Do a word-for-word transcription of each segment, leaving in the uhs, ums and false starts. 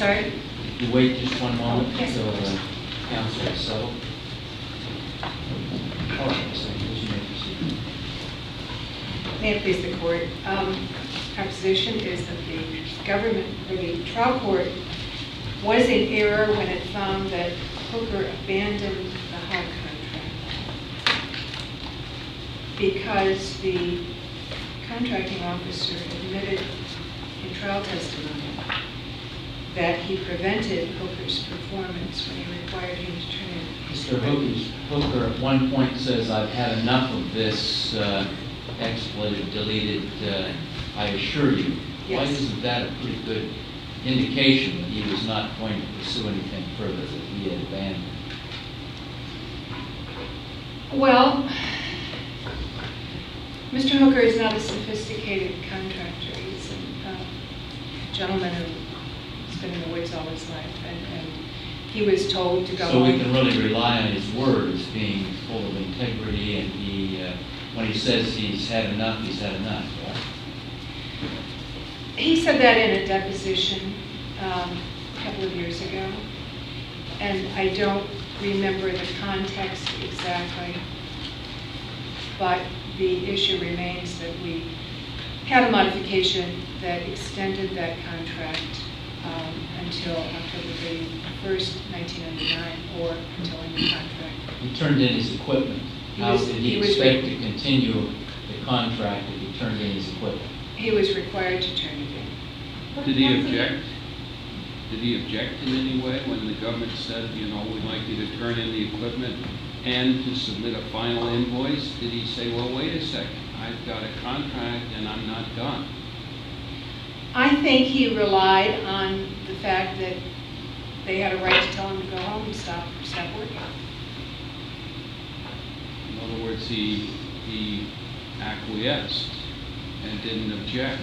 sorry? You wait just one moment Oh, yes. until the council is settled. All right, Miz Nichols, you may proceed. May it please the court. Um, our position is that the government, or the trial court, was in error when it found that Hooker abandoned the H U D contract because the contracting officer admitted in trial testimony that he prevented Hooker's performance when he required him to turn in. Mister Hooker's, Hooker at one point says, I've had enough of this uh, expletive deleted, uh, I assure you. Yes. Why isn't that a pretty good indication that he was not going to pursue anything further, that he had abandoned? Well, Mister Hooker is not a sophisticated contractor. He's a uh, gentleman who's been in the woods all his life, and, and he was told to go So we home. can really rely on his word as being full of integrity, and he, uh, when he says he's had enough, he's had enough, right? He said that in a deposition um, a couple of years ago, and I don't remember the context exactly, but the issue remains that we had a modification that extended that contract um, until October thirty-first, nineteen ninety-nine, or until a new contract. He turned in his equipment. He How was- did he he was expect re- to continue the contract if he turned in his equipment? He was required to turn it in. Did he object? Did he object in any way when the government said, you know, we'd like you to turn in the equipment and to submit a final invoice? Did he say, well, wait a second, I've got a contract and I'm not done? I think he relied on the fact that they had a right to tell him to go home and stop, stop working. In other words, he, he acquiesced and didn't object.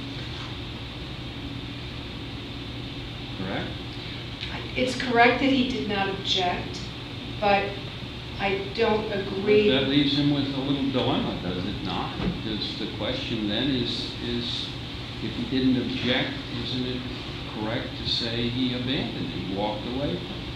Correct? It's correct that he did not object, but I don't agree. That leaves him with a little dilemma, does it not? Because the question then is, is if he didn't object, isn't it correct to say he abandoned, he walked away from it?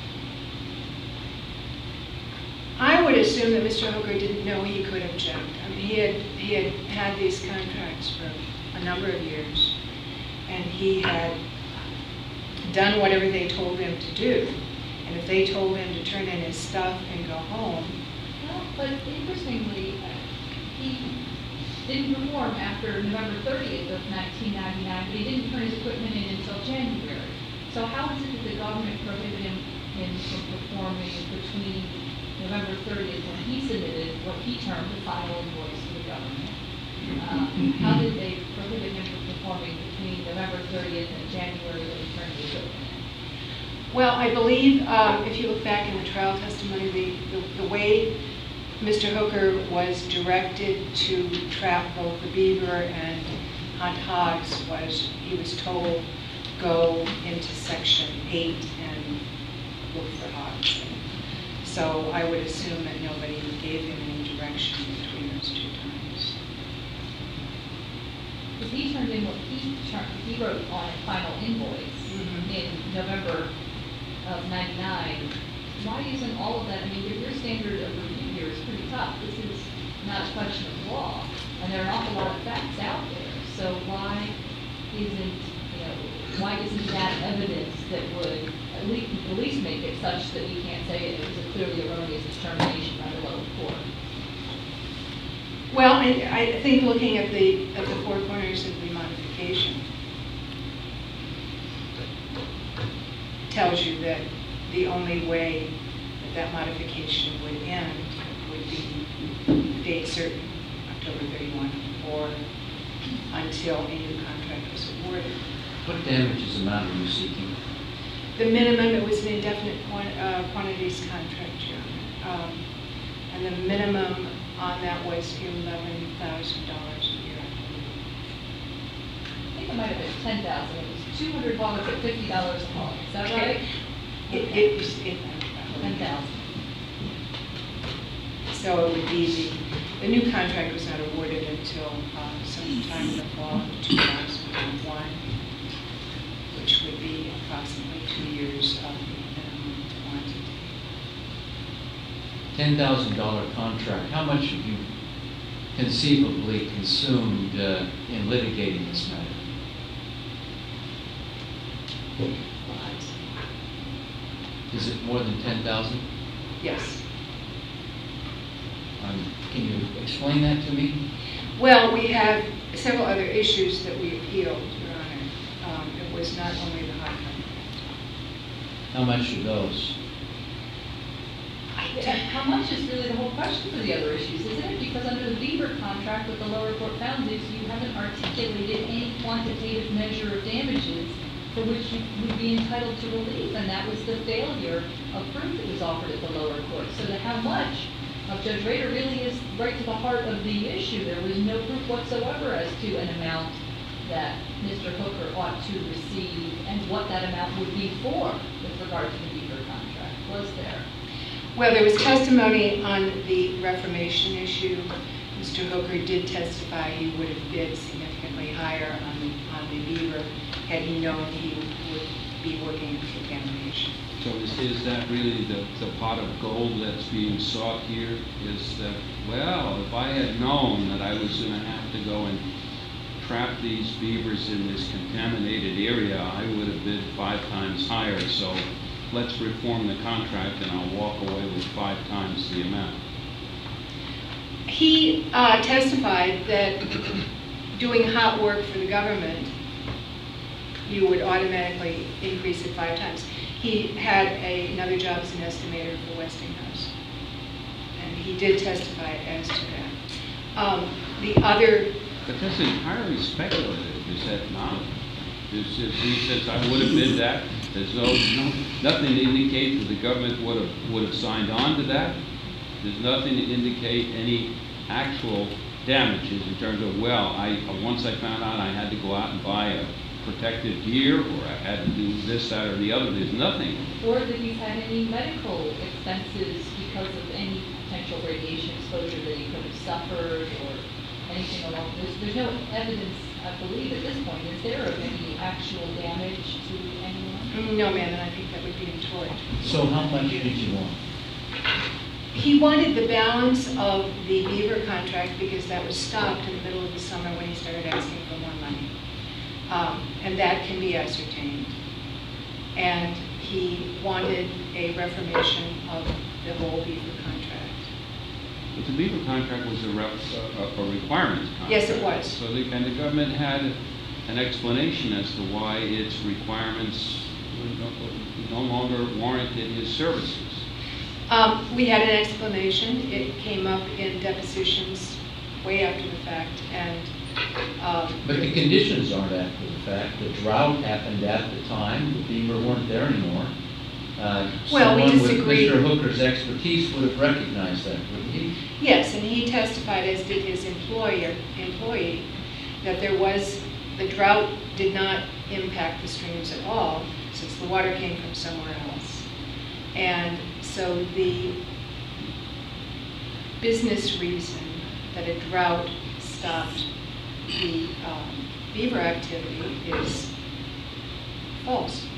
I would assume that Mister Hooker didn't know he could object. I mean, he had, he had had these contracts for a number of years, and he had done whatever they told him to do. And if they told him to turn in his stuff and go home. Well, but interestingly, uh, he didn't perform after November thirtieth of nineteen ninety-nine, but he didn't turn his equipment in until January. So how is it that the government prohibited him, him from performing between November thirtieth, when he submitted what he termed a final invoice to the government? Um, how did they prohibit him from performing between November thirtieth and January when he turned his equipment in? Well, I believe um, if you look back in the trial testimony, the, the, the way Mister Hooker was directed to trap both the beaver and hunt hogs was he was told, go into section eight and look for hogs. So I would assume that nobody gave him any direction between those two times. Because he turned in what he turned, he wrote on a final invoice Mhm. in November of ninety-nine. Why isn't all of that, I mean, your, your standard of review here is pretty tough. This is not a question of law, and there are an awful lot of facts out there. So why isn't, you know, why isn't that evidence that would at least, at least make it such that we can't say it was a clearly erroneous determination by the lower court? Well, I, I think looking at the at the four corners of the modification tells you that the only way that that modification would end would be the date certain, October thirty-first, or until a new contract was awarded. What damages amount are you seeking? The minimum, it was an indefinite quant, uh, quantities contract, Your Honor. Um, and the minimum on that was eleven thousand dollars a year. I think it might have been ten thousand. It was two hundred dollars at fifty dollars a hog. Is that right? It, it was, it, Ten thousand. So it would be the, the new contract was not awarded until uh, sometime in the fall of two thousand one, which would be approximately approximately two years of the minimum quantity. ten thousand dollar contract, how much have you conceivably consumed uh, in litigating this matter? But, Is it more than ten thousand? yes. Um, can you explain that to me? Well, we have several other issues that we appealed, Your Honor. Um, it was not only the hot contract. How much are those? How much is really the whole question for the other issues, isn't it? Because under the Beaver contract, what the lower court found is you haven't articulated any quantitative measure of damages for which you would be entitled to relief, and that was the failure of proof that was offered at the lower court. So the how much of Judge Rader really is right to the heart of the issue. There was no proof whatsoever as to an amount that Mister Hooker ought to receive and what that amount would be for with regard to the Beaver contract. Was there? Well, there was testimony on the reformation issue. Mister Hooker did testify he would have bid significantly higher on the, on the Beaver had he known he would be working in contamination. So is, is that really the, the pot of gold that's being sought here? Is that, well, if I had known that I was going to have to go and trap these beavers in this contaminated area, I would have bid five times higher. So let's reform the contract and I'll walk away with five times the amount. He uh, testified that doing hot work for the government, you would automatically increase it five times. He had a, another job as an estimator for Westinghouse, and he did testify as to that. Um, the other... But that's entirely speculative, is that not? Is, if he says, I would have bid that, there's no, no, nothing to indicate that the government would have, would have signed on to that. There's nothing to indicate any actual damages in terms of, well, I, once I found out I had to go out and buy a protective gear, or I had to do this, that, or the other. There's nothing. Or that he's had any medical expenses because of any potential radiation exposure that he could have suffered, or anything along. There's, there's no evidence, I believe, at this point, is there, of any actual damage to anyone? No, ma'am, and I think that would be in tort. So how much did you want? He wanted the balance of the Beaver contract because that was stopped in the middle of the summer when he started asking for more money. Um, and that can be ascertained. And he wanted a reformation of the whole Beaver contract. But the Beaver contract was a, rep, a, a requirements contract. Yes, it was. So the, and the government had an explanation as to why its requirements no, no longer warranted his services. Um, we had an explanation. It came up in depositions way after the fact, and um, But the conditions aren't after the fact. The drought happened at the time. The beaver weren't there anymore. Uh, Well, we someone disagree. with Mister Hooker's expertise would have recognized that, wouldn't he? yes, and he testified, as did his employer, employee, that there was, the drought did not impact the streams at all, since the water came from somewhere else. And so the business reason that a drought stopped the um, beaver activity is false.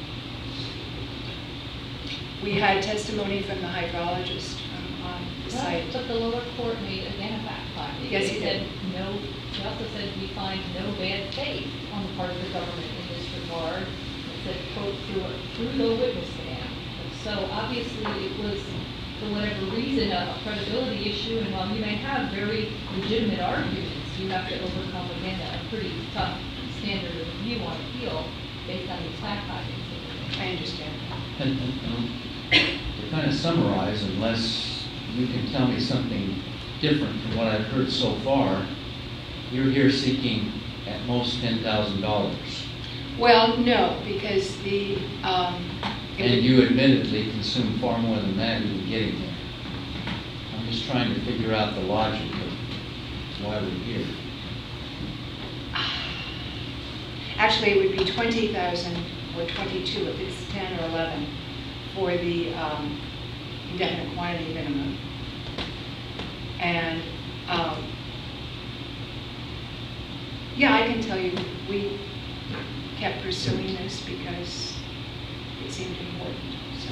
We had testimony from the hydrologist um, on the Well, site. but the lower court made, again, a fact finding. Yes, They he said did. no, they also said we find no bad faith on the part of the government in this regard. It said, quote, through, through the witness stand. So obviously it was, for whatever reason, a a credibility issue, and while you may have very legitimate arguments, you have to overcome, again, a pretty tough standard of review on appeal based on these fact findings. I understand. And, and, and to kind of summarize, unless you can tell me something different from what I've heard so far, you're here seeking at most ten thousand dollars. Well, no, because the, um, it And would- you admittedly consume far more than that even getting there. I'm just trying to figure out the logic of why we're here. Actually, it would be twenty thousand or twenty-two if it's ten or eleven for the um, indefinite quantity minimum. And um, yeah, I can tell you, we kept pursuing this because it seemed important, so.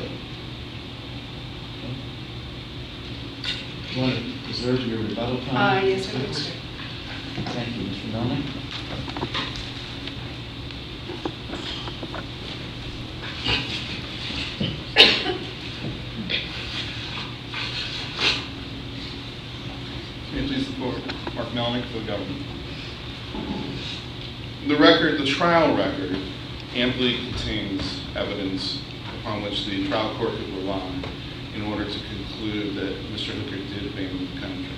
Do you want to preserve your rebuttal Uh, time? yes, I would, sir. Thank you, Mister Melnick. May it please the court, Mark Melnick for the government. The record, the trial record, amply contains evidence upon which the trial court could rely in order to conclude that Mister Hooker did abandon the contract.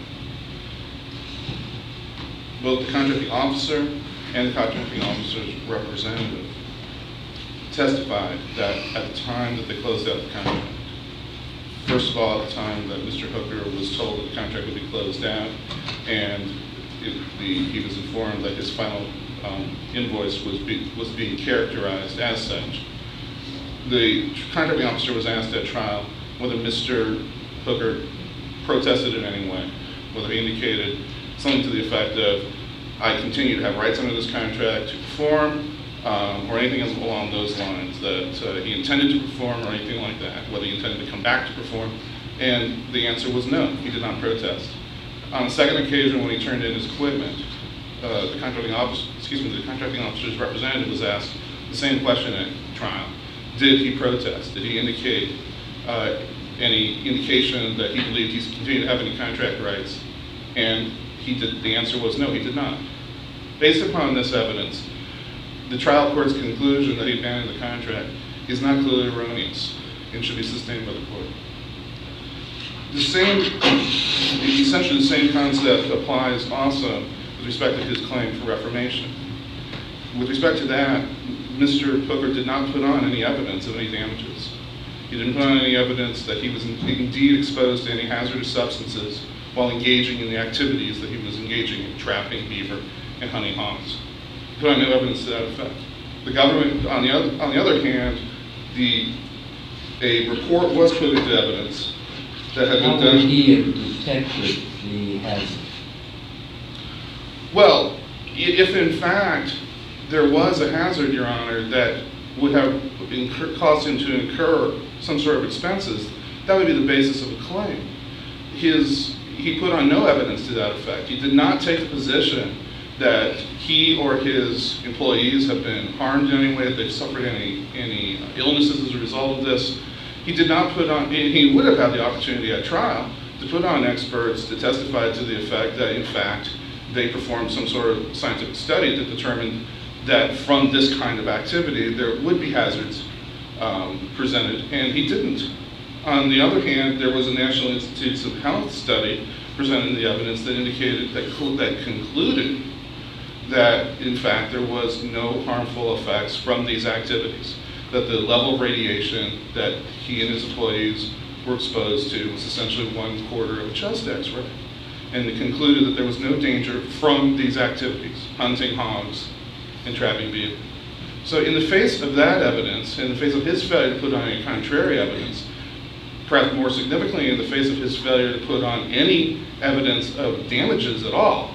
Both the contracting officer and the contracting officer's representative testified that at the time that they closed out the contract, first of all, at the time that Mister Hooker was told that the contract would be closed out, and it, the, he was informed that his final um, invoice was, be, was being characterized as such. The contracting officer was asked at trial whether Mister Hooker protested in any way, whether he indicated something to the effect of, I continue to have rights under this contract to perform, um, or anything else along those lines, that uh, he intended to perform or anything like that, whether he intended to come back to perform. And the answer was no, he did not protest. On the second occasion when he turned in his equipment, uh, the contracting officer, excuse me, the contracting officer's representative was asked the same question at trial. Did he protest? Did he indicate uh, any indication that he believed he continued to have any contract rights? And he did, the answer was no, he did not. Based upon this evidence, the trial court's conclusion that he abandoned the contract is not clearly erroneous and should be sustained by the court. The same, essentially the same concept applies also with respect to his claim for reformation. With respect to that, Mister Hooker did not put on any evidence of any damages. He didn't put on any evidence that he was indeed exposed to any hazardous substances while engaging in the activities that he was engaging in, trapping beaver and hunting hogs. He put on no evidence to that effect. The government, on the other, on the other hand, the, a report was put into evidence that had been How done. would he have detected the hazard? Well, if in fact there was a hazard, Your Honor, that would have incur, caused him to incur some sort of expenses, that would be the basis of a claim. His, he put on no evidence to that effect. He did not take the position that he or his employees have been harmed in any way, that they've suffered any, any illnesses as a result of this. He did not put on, he would have had the opportunity at trial to put on experts to testify to the effect that, in fact, they performed some sort of scientific study that determined that from this kind of activity there would be hazards um, presented, and he didn't. On the other hand, there was a National Institutes of Health study presenting the evidence that indicated, that, that concluded that, in fact, there was no harmful effects from these activities, that the level of radiation that he and his employees were exposed to was essentially one quarter of a chest X-ray. And they concluded that there was no danger from these activities, hunting hogs and trapping beaver. So in the face of that evidence, in the face of his failure to put on any contrary evidence, perhaps more significantly in the face of his failure to put on any evidence of damages at all,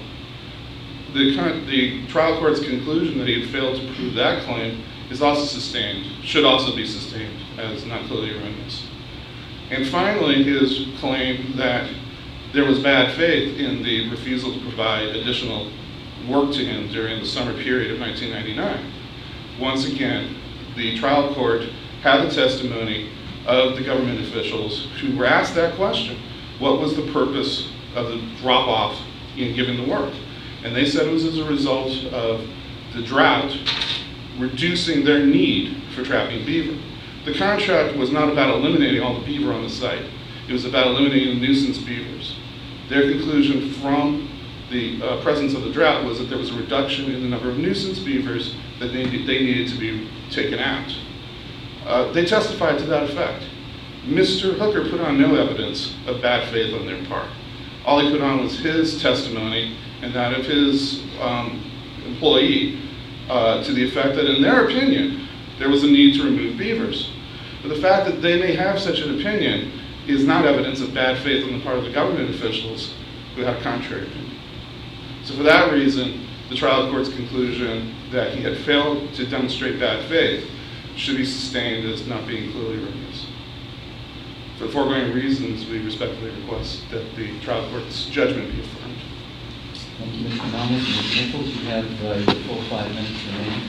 the, the trial court's conclusion that he had failed to prove that claim is also sustained, should also be sustained as not clearly erroneous. And finally, his claim that there was bad faith in the refusal to provide additional work to him during the summer period of nineteen ninety-nine. Once again, the trial court had the testimony of the government officials who were asked that question. What was the purpose of the drop-off in giving the work? And they said it was as a result of the drought reducing their need for trapping beaver. The contract was not about eliminating all the beaver on the site. It was about eliminating the nuisance beavers. Their conclusion from the uh, presence of the drought was that there was a reduction in the number of nuisance beavers that they, they needed to be taken out. Uh, they testified to that effect. Mister Hooker put on no evidence of bad faith on their part. All he put on was his testimony and that of his um, employee uh, to the effect that, in their opinion, there was a need to remove beavers. But the fact that they may have such an opinion is not evidence of bad faith on the part of the government officials who have contrary opinion. So for that reason, the trial court's conclusion that he had failed to demonstrate bad faith should be sustained as not being clearly erroneous. For the foregoing reasons, we respectfully request that the trial court's judgment be affirmed. Thank you, Mister Malmus. Miz Nichols, you have uh, your full five minutes remaining.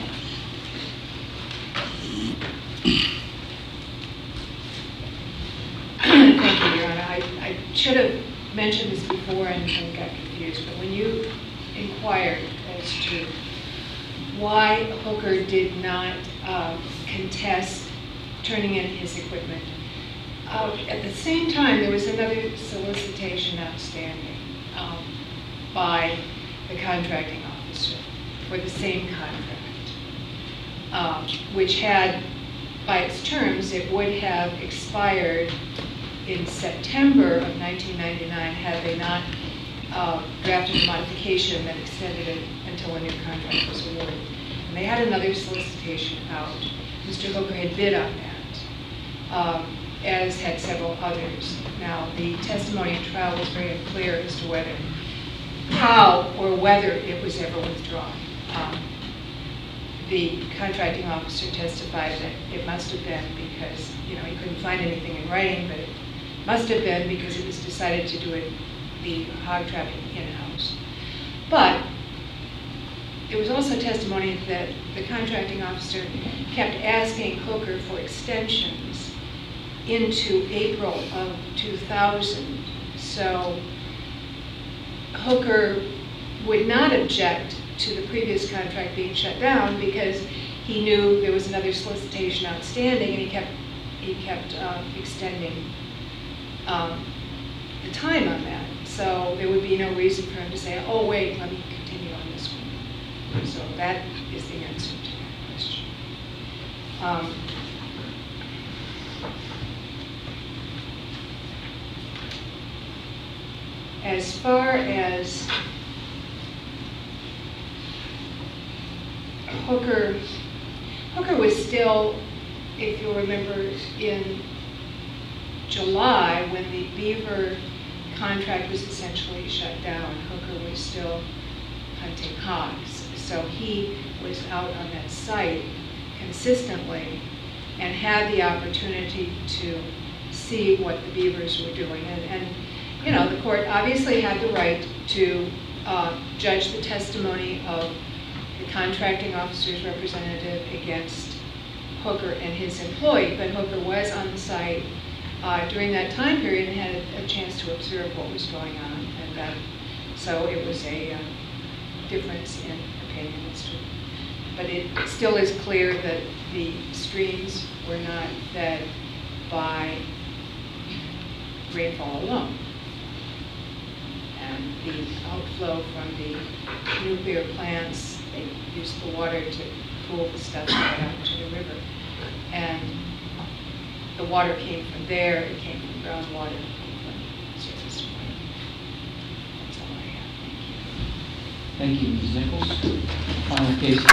Thank you, Your Honor. I, I should have mentioned this before and, and got confused, but when you inquired as to why Hooker did not uh, contest turning in his equipment, uh, at the same time there was another solicitation outstanding um, by the contracting officer for the same contract, um, which had, by its terms, it would have expired in September of nineteen ninety-nine had they not uh, drafted a modification that extended it until a new contract was awarded. And they had another solicitation out. Mister Hooker had bid on that, um, as had several others. Now, the testimony at trial was very unclear as to whether, how or whether it was ever withdrawn. Um, the contracting officer testified that it must have been because, you know, he couldn't find anything in writing, but it must have been because it was decided to do it, the hog trapping in-house. But there was also testimony that the contracting officer kept asking Hooker for extensions into April of two thousand. So Hooker would not object to the previous contract being shut down because he knew there was another solicitation outstanding, and he kept he kept uh, extending um, the time on that. So there would be no reason for him to say, "Oh wait, let me continue on this one." So that is the answer to that question. Um, as far as Hooker, Hooker was still, if you'll remember, in July when the Beaver contract was essentially shut down, Hooker was still hunting hogs. So he was out on that site consistently and had the opportunity to see what the beavers were doing. And, and you know, the court obviously had the right to uh, judge the testimony of the contracting officer's representative against Hooker and his employee, but Hooker was on the site uh, during that time period and had a, a chance to observe what was going on. And uh, so it was a uh, difference in opinion as to, but it still is clear that the streams were not fed by rainfall alone. And the outflow from the nuclear plants, they used the water to cool the stuff right out to the river. And the water came from there, it came from groundwater, it came from surface water. That's all I have. Thank you. Thank you, Miz Nichols. Final case.